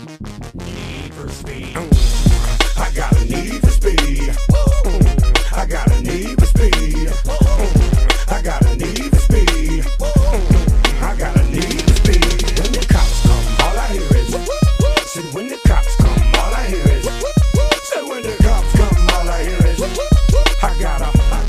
Need for speed. I got a need for speed. I got a need for speed. I got a need for speed. I got a need for speed. When the cops come, all I hear is. Said when the cops come, all I hear is. Said when the cops come, all I hear is. I gotta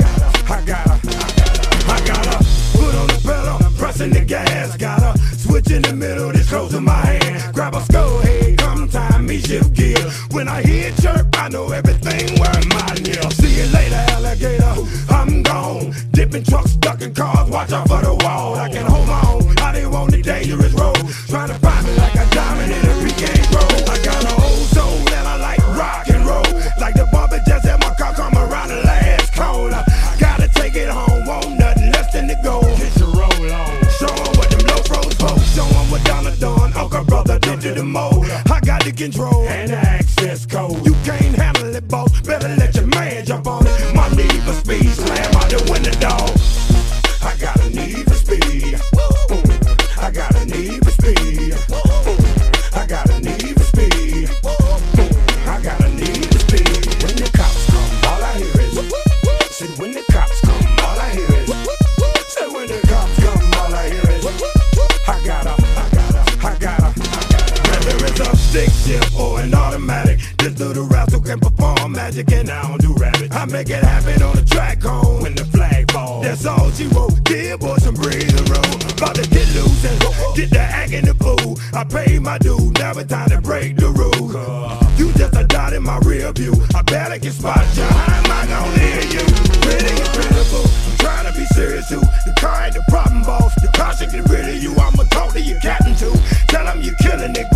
put on the pedal, pressing the gas. Gotta switch in the middle, this close in my hand. Grab a skull head, come time me shift gear. When I hear chirp, I know everything worth my near. See you later, alligator, I'm gone. Dipping trucks, ducking cars, watch out for the wall. I can hold my own, I didn't want the dangerous road. Trying to find me like a diamond in a PK road. I got an old soul and I like rock and roll. Like the bumper just had my car come around the last corner. Gotta take it home, won't nothing less than to go. Get your roll on. Show 'em what them low pros for. Show 'em what Donna done. Uncle brother did to the mold. I got the control and the access code. You can't handle it, boss. Better let your man jump on it. My need for speed, slam out the window, dog. I got a need for speed. I got a need for speed. I got a need for speed. I got a need for speed. When the cops come, all I hear is. Said when the cops come, all I hear is. Said when the cops come, all I hear is. I gotta. Whether it's a stick shift or an automatic, this little rascal can perform magic and I don't do rabbit. I make it happen on the track home when the flag falls. That's all she wrote. Give boy some breathing room. About to get loose and get the act in the pool. I paid my due, now it's time to break the rules. You just a dot in my rear view. I better get spot you. How am I gonna hear you? Pretty and pitiful. I'm trying to be serious too. The car ain't the problem, boss. The car should get rid of you. I'ma talk to your captain too. Tell him you killing it.